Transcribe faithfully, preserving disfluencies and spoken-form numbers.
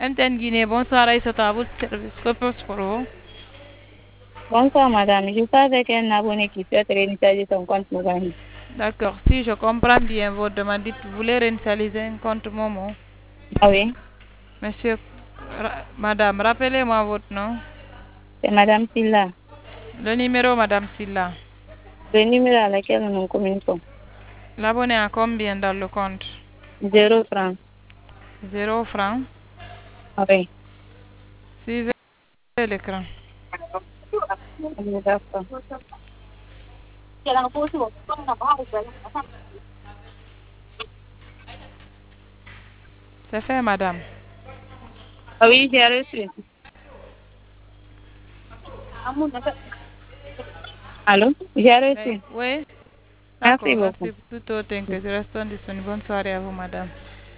M T N Guinée, bonsoir Aïssata, à votre service. Que puis-je pour vous? Bonsoir madame, je suis avec un abonné qui souhaite réinitialiser son compte mobile. D'accord, si je comprends bien votre demande, dites, vous voulez réinitialiser un compte Momo. Ah oui, Monsieur, ra- madame, rappelez-moi votre nom. c'est madame Silla. Le numéro, madame Silla. Le numéro à laquelle nous communiquons. L'abonné a combien dans le compte? Zéro francs. Zéro franc. Ah oui. Suivez l'écran. Oui, d'accord. C'est fait, madame. Ah oui, j'ai reçu. Allô? J'ai Mais- reçu. Oui, Merci d'accord, beaucoup. merci. Tout autre que je reste disponible. Bonne soirée à vous, madame.